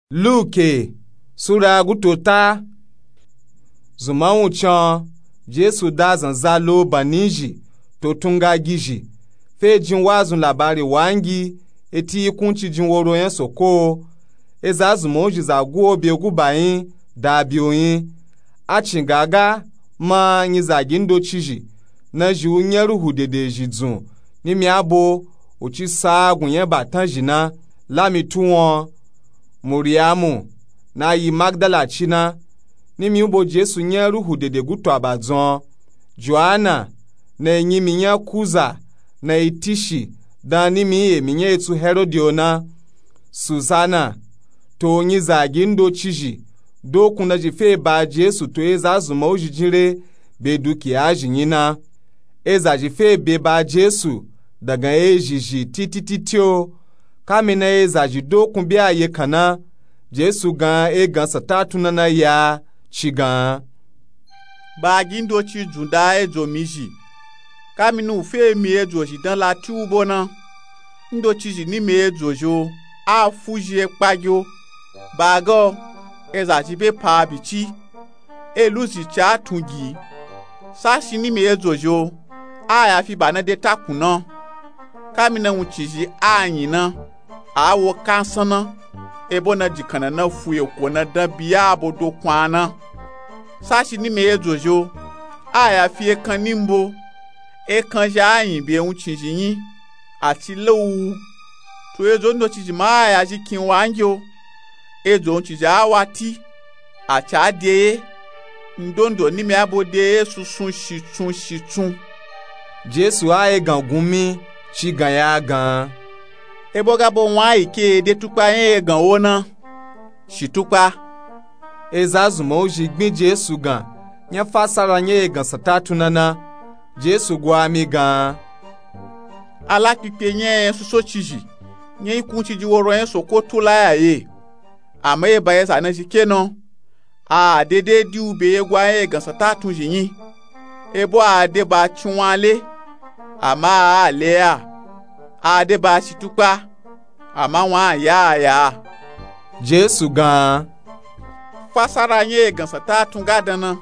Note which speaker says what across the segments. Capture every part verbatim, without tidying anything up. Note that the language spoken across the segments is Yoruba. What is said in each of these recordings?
Speaker 1: Luke Sura gutota Zumawu chan Jesu da zanza lo baniji to tunga giji fe jin wazun labari wangi eti kunci jin woro yen soko eza zumoji za guo be gubayin da bioyin a cingaga ma nyi zagin do ciji na ji unyeru hudede jidun ni mi abo uchi sa gunye batan jina lami tuwon Muriamu na yi Magdala china ni mi ubo Jesu nye ruhu dede guto abazon Joanna na enyi minya kuza na itishi da ni mi e minya etu Herodiona Susana to nyi zagi ndo chiji do kuna jife ba Jesu to eza zuma ujijire be duki aji nyina eza jife be ba Jesu daga ejiji titititio kamina eza jido kumbia ye kana Jesu gan e gan satatu nana ya chigan
Speaker 2: ba gindo chi junda e jo miji kaminu fe mi e jo jidan la ti ubo na ndo chi ni mi e jo jo a fuji e pajo ba go eza ji be pa bichi e lusi cha tungi sa shi ni mi e jo jo a ya fi ba na de takuna kamina unchiji anyi na a wo kansana ebo na jikana na fuye ko na da biya abodo kwana sashi ni me ejojo aya fie kan nimbo e kan ja yin bi ehun chinjin ati lowu to ejo ndo chiji ma ya jikin wanjo ejo chiji awati acha de ndondo ni me abode susun shitun shitun
Speaker 1: Jesu aye gangun mi chi gan ya gan
Speaker 2: eboga bo nwa ike de tupa yen gan wona shitupa
Speaker 1: ezazumo oji gbin Jesu gan nya fasara nye gan satatu nana Jesu gwa mi gan
Speaker 2: ala pipe yen suso chiji nye ikun chiji woro yen sokoto la ye amaye baye sa na jikeno a dede di ube gwa yen gan satatu jinyin ebo ade ba chiwanle ama ale a ade ba shitupa ama wa ya ya
Speaker 1: Jesu gan
Speaker 2: fasara nye gan satatu gadana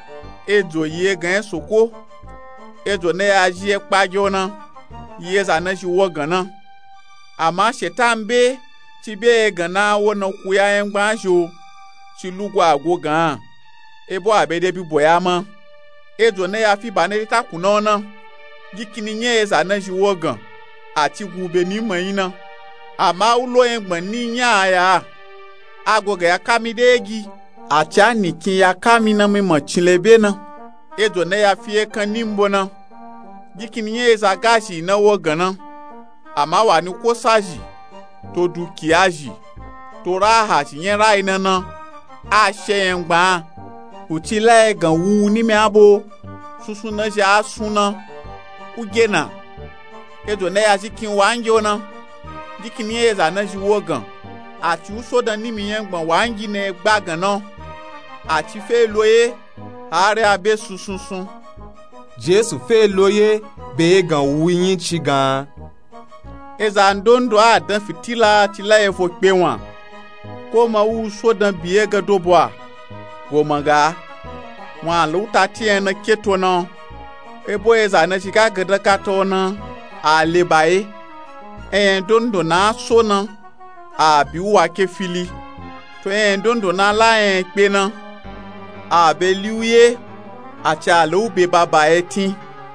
Speaker 2: ejo ye gan soko ejo ne aji pajo na ye za na ji wo gan na ama shetan be ti be gan na wo na kuya en gbanjo ti lugo agwo gan ebo abede bi boya mo ejo ne ya fi ba ne takuna na gikini nye za na ji wo gan ati gube ni mayina ama ulo engbon ni nya ya agoga ya kamidegi acha niki ya kamina mi machilebe na edo na ya fie kan nimbo na gikini ye za gashi na wo gana ama wa ni ko saji to dukiaji to raha tinye rai na na a shengba utile gan wu ni mi abo susu na ja suna ugena edo na ya jikin wanjo na jikini ye za na ji wogan ati uso da ni mi yen gbon wangi na gbagan na ati fe loye are abe susunsun
Speaker 1: Jesu fe loye be gan wuyin chi gan
Speaker 2: eza ndondo a dan fitila tila e fo pe wan ko ma u so dan biye ga doboa go manga wan lu ta tie na keto na ebo eza na chi ga gada kato na a le bae en dondo na so na a bi wa ke fili to en dondo na la en pe na a be liuye a cha lo be baba etin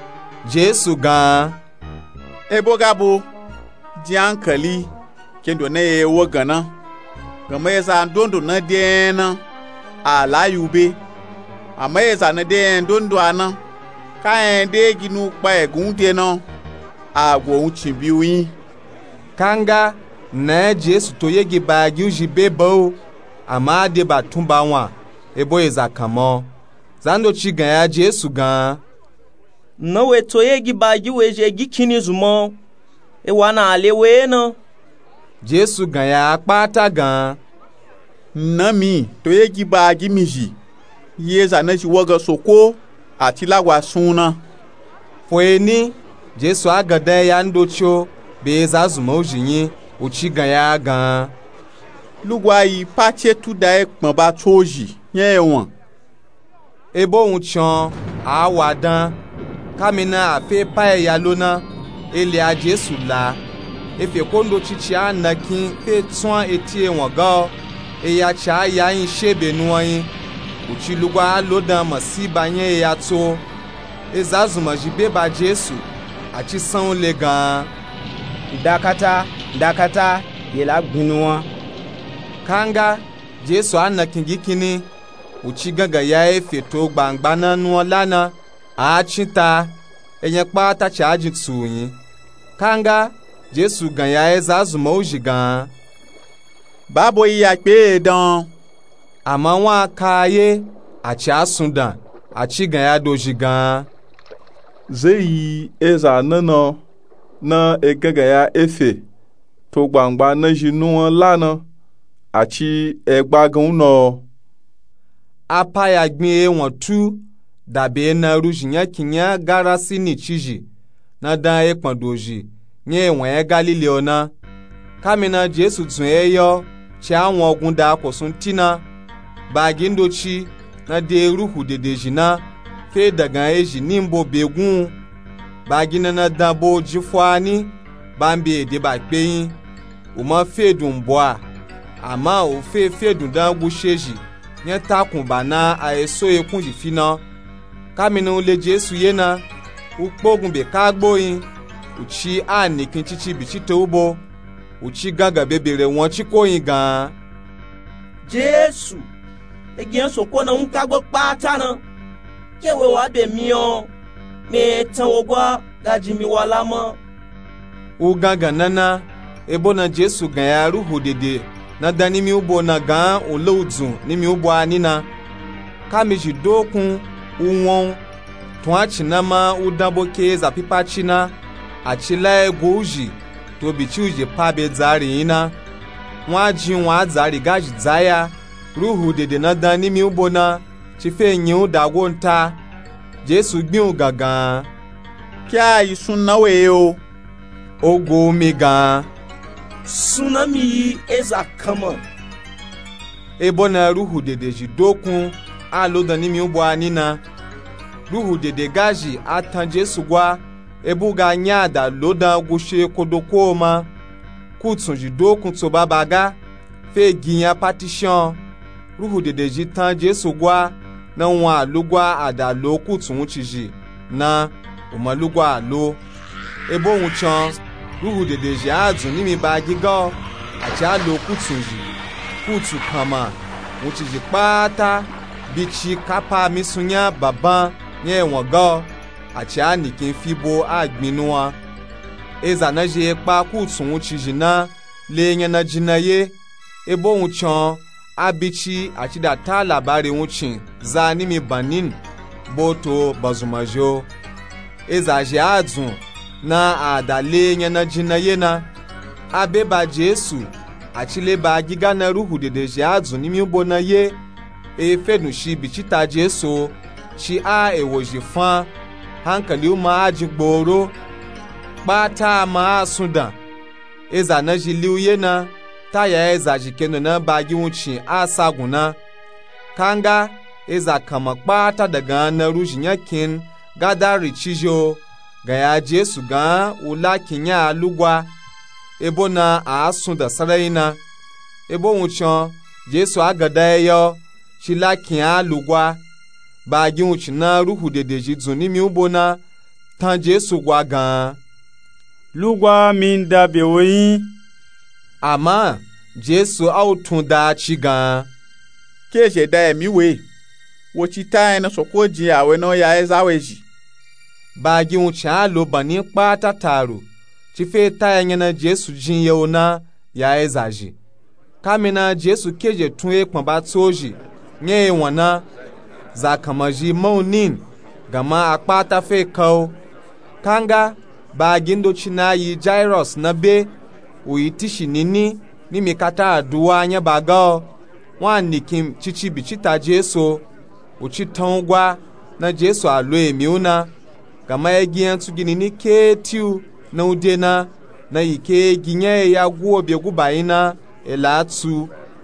Speaker 1: Jesu gan
Speaker 2: ebo gabo di ankali kendo na e wo gana gama eza dondo na de na a la yube ama eza na de dondo ana ka en de ginu pa egun de na a gwo unchi biwi
Speaker 1: kanga na Jesu to yegi bagi uji bebo ama de batumba wan ebo eza kamo zando chi gan ya Jesu gan
Speaker 3: no we to yegi bagi weje gikini zumo e wana alewe no
Speaker 1: Jesu gan ya pata gan
Speaker 2: nami to yegi bagi miji yeza na ji woga soko ati lagwa suna
Speaker 1: foeni Jesu agada ya ndocho be eza zumo ujinyi uchi gan ya gan
Speaker 2: lugwa yi pache tu da e pon ba toji yen won
Speaker 1: ebo un chan a wadan kamina afe pa ya lona ele a Jesu la efe kondo chichi anakin fe tun eti won ga e ya cha ya yin shebe nu yin uchi lugwa lodan masiba yen ya to ezazuma jibe ba Jesu achi san le gan
Speaker 3: Dakata, dakata, yela gbinuwa.
Speaker 1: Kanga, Jesu anakin gikini, uchi gaga ya efe to gbangba na nuwa lana, a chita, enye pa ta chaji tsuyin. Kanga, Jesu gan ya ezazuma uji gan.
Speaker 2: Babo yi ya pe dan.
Speaker 1: Ama wa kaye, achi asundan, achi gan ya doji gan.
Speaker 4: Zeyi eza nana. Na egaga ya efe to gbangba na jinu lana achi egbagun no
Speaker 1: apa ya gbin e won tu dabe na rujinya kinya garasi ni chiji na dan e pandoji nye won e Galileo na kamina Jesu tun e yo che awon ogun da kosun tina bagindochi na de ruhu dedeji na fe daga eji nimbo begun bagina na dabo jifwani bambi de ba peyin o ma fedun boa ama o fe fedun dan gusheji nya takun bana ayeso ekun jifina kamina le Jesu yena upogun be kagboyin uchi anikin chichi bi chitoubo uchi gaga bebere won chikoyin gan
Speaker 3: Jesu egian soko na unkagbo pata na kewe wa be mi o me tan ogwa gaji mi wala mo
Speaker 1: u gaga nana ebo na Jesu gan ya ruhu dede na dani mi ubo na gan olodun ni mi ubo anina kamiji dokun uwon tun achina ma udaboke za pipa china achila egoji to bi chuje pa be zari ina won ji won azari gaji zaya ruhu dede na dani mi ubo na chife yin dago nta Jesu gbin gagan
Speaker 2: kya isun nawe o
Speaker 1: ogo mi gan
Speaker 3: tsunami eza kama
Speaker 1: ebo na ruhu dede ji dokun a lodan ni mi ubo anina ruhu dede gaji atan Jesu gwa ebu ga nyada lodan gushe kodoko ma kutun ji dokun to babaga fe giyan partition ruhu dede ji tan Jesu gwa na won alugwa adalo kutun chiji na omalugwa alo ebo won chan ruhu dede ji adun ni mi ba gigo ati alo kutun ji kutu kama won chiji pata bichi kapa misunya baban nye won go ati anikin fibo agbinuwa eza na je pa kutun chiji na le yen na jinaye ebo won chan abichi ati da ta labari wucin za ni mi banin boto bazumajo eza je adun na adale nyana jinaye na abeba Jesu ati le ba giga na ruhu dede je adun ni mi ubo na ye e fedun shi bichita Jesu shi a ewoji fan hankali uma ajigboro pata ma asundan eza na jiliuye na taya eza jikeno na bagi wucin asaguna kanga eza kama kpata daga na rujinya kin gada richijo ga ya Jesu ga ula kinya alugwa ebo na asun da saraina ebo wucin Jesu agada yo shila kinya alugwa bagi wucin na ruhu dedeji zuni mi ubona tan Jesu gwa gan
Speaker 4: lugwa min da bewoyin
Speaker 1: ama Jesu autun da chigan
Speaker 2: ke je da emi we wo chi ta ena soko ji awe no ya ezaweji
Speaker 1: bagi un cha lo bani pata taro ti fe ta enya na Jesu jin ye ona ya ezaji kamina Jesu keje tun e pon ba toji nye wona za kamaji maunin gama akpata fe kau kanga bagi ndo chinayi Jairus na be uyitishi nini ni mikata aduwa anya baga wan nikim chichi bichita Jesu uchiton gwa na Jesu alo emiuna kama egian tugini ni ketiu na udena na ike ginya ya guo biegu baina elatu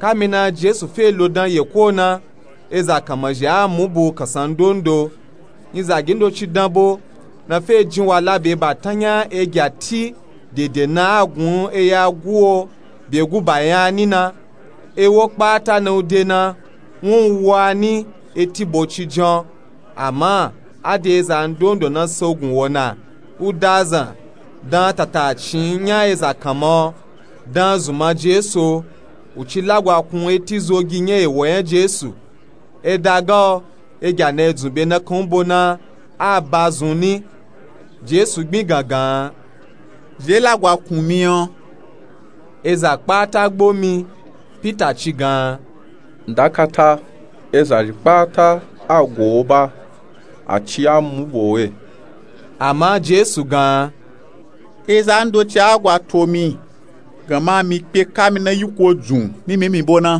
Speaker 1: kamina Jesu fe lodan ye kona eza kamaja mubu kasandondo niza gindo chidambo na fe jinwa labe batanya egyati dede na agun eya guo begu bayani na ewo pata na udena won wani eti bochijan ama ade eza ndondo na sogun wona udaza dan tata chinya eza kamo dan zuma Jesu uchilagwa kun eti zogi nye ewe Jesu edago egya na edunbe na kombo na abazuni Jesu gbin gangan
Speaker 2: zelagwa kun miyan
Speaker 1: eza pata gbomi Peter chigan
Speaker 4: ndakata ezari pata agwoba achia mubowe
Speaker 1: ama Jesu gan
Speaker 2: eza ndo ti agwa tomi gama mi pe kami na yuko dun mi mi mi bona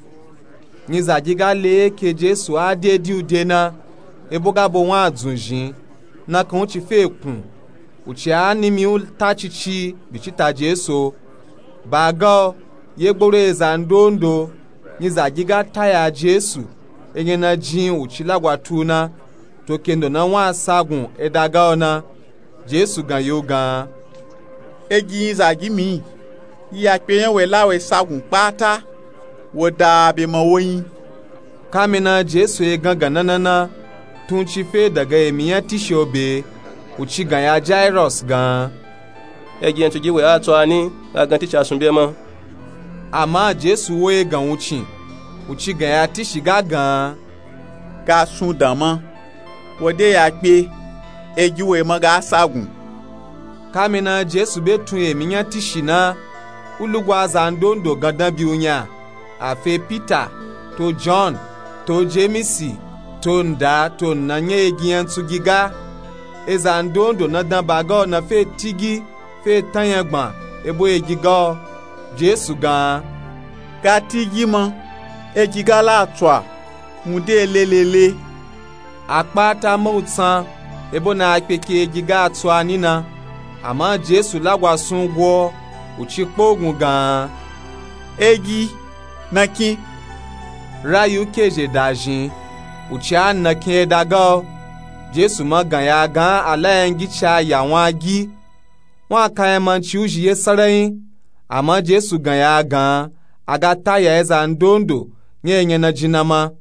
Speaker 1: niza giga le ke Jesu ade di udena eboga bo wan adunjin na kan ti fe kun uchi ani mi utachichi bichita Jesu bago yegboro eza ndondo niza giga taya Jesu enye na jin uchi lagwa tuna to kendo na wan sagun edaga ona Jesu gan yo gan
Speaker 2: egi za gimi ya peyen we lawe sagun pata wo da be mo woyin
Speaker 1: kamina Jesu e gangan nanana tun chi fe daga emiya tishobe uchi gan ya Jairus gan
Speaker 5: egi en tuji we ato ani gan ti chasunbe mo
Speaker 1: ama Jesu wo e gan uchi uchi gan ya tishiga gan
Speaker 2: ka sun dama wo de ya pe egi we mo ga sagun
Speaker 1: kamina Jesu be tun emiya tishina ulugwa za ndondo gandan bi unya afe Peter to John to Jemisi to nda to nanye egiyan tugiga eza ndondo na dan bago na fe tigi fe tanyagban ebo egiga Jesu gan
Speaker 2: ka tigi mo egiga la atwa mude lelele
Speaker 1: apata moutan ebo na apeke egiga atwa nina ama Jesu lagwa sungwo uchikpogun gan
Speaker 2: egi naki
Speaker 1: rayu keje dajin ucha nakin edago Jesu ma gan ya gan alayengi cha ya wọn agi wọn kan eman chi ujiye sarayin ama Jesu gan ya gan agata ya eza ndondo nye nye na jinama